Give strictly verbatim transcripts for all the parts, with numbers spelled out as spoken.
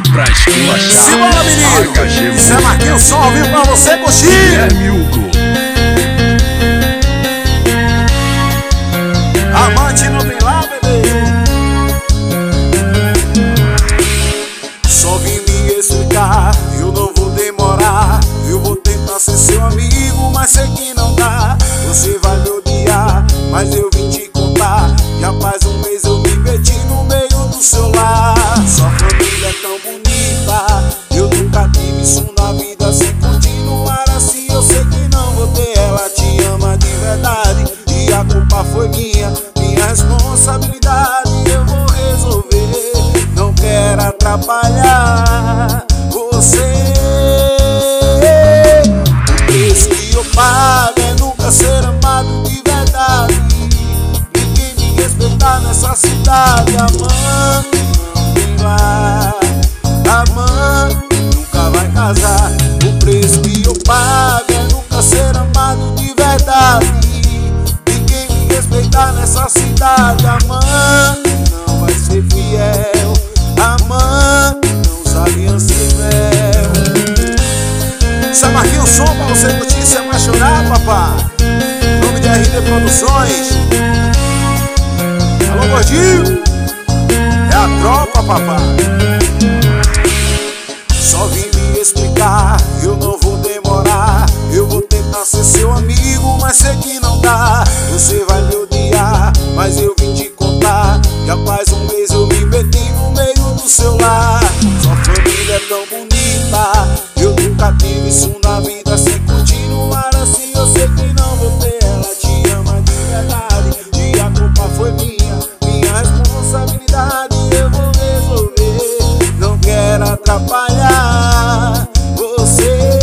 pra esculachar. Simbora, menino! Isso é Marquinhos Som ao vivo pra você curtir! Guilherme Hugo. Amante não tem lá, bebê. Só vim me explicar, eu não vou demorar. Eu vou tentar ser seu amigo, mas sei que não dá. Você vai me odiar, mas eu vim te contar. Já faz um mês eu me meti no meio do seu lar. Sua família é tão bonita, eu nunca tive isso na vida. Se continuar assim eu sei que não vou ter. Ela te ama de verdade e a culpa foi minha, minha responsabilidade. Eu vou resolver, não quero atrapalhar você. O preço que eu pago é nunca ser amado de verdade. Ninguém me respeitar nessa cidade. Amante não tem lar, amante nunca vai casar. O preço que eu pago é nunca ser amado de verdade. Ninguém me respeitar nessa cidade. Amante não vai ser fiel, amante não usa aliança e véu. Isso é Marquinhos Som pra você curtir e se apaixonar, papai. Nome de R D Produções. Alô, gordinho, é a tropa, papai. Só vim me explicar, eu não vou demorar. Eu vou tentar ser seu amigo, mas sei que não dá. Você vai me odiar, mas eu vim te contar. Já faz um mês eu me meti no meio do seu lar. Sua família é tão bonita, eu nunca tive isso na vida. Se continuar assim eu sei que não vou ter. Ela te ama de verdade e a culpa foi minha, minha responsabilidade. Eu vou resolver, não quero atrapalhar você.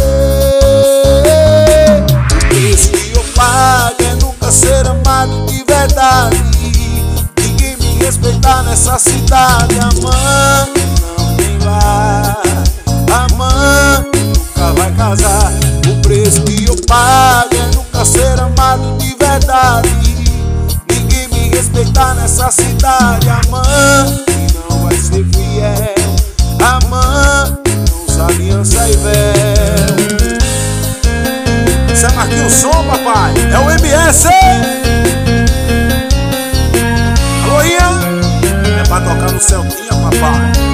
O preço que eu pago é nunca ser amado de verdade. Ninguém me respeitar nessa cidade. Amante não tem lar, amante nunca vai casar. O preço que eu pago é nunca ser amado de verdade. Ninguém me respeitar nessa cidade. Amante não vai ser fiel, amante não usa aliança e véu. Isso é Marquinhos Som, papai. É o M S. Alô, Ian. É pra tocar no Celtinha, papai.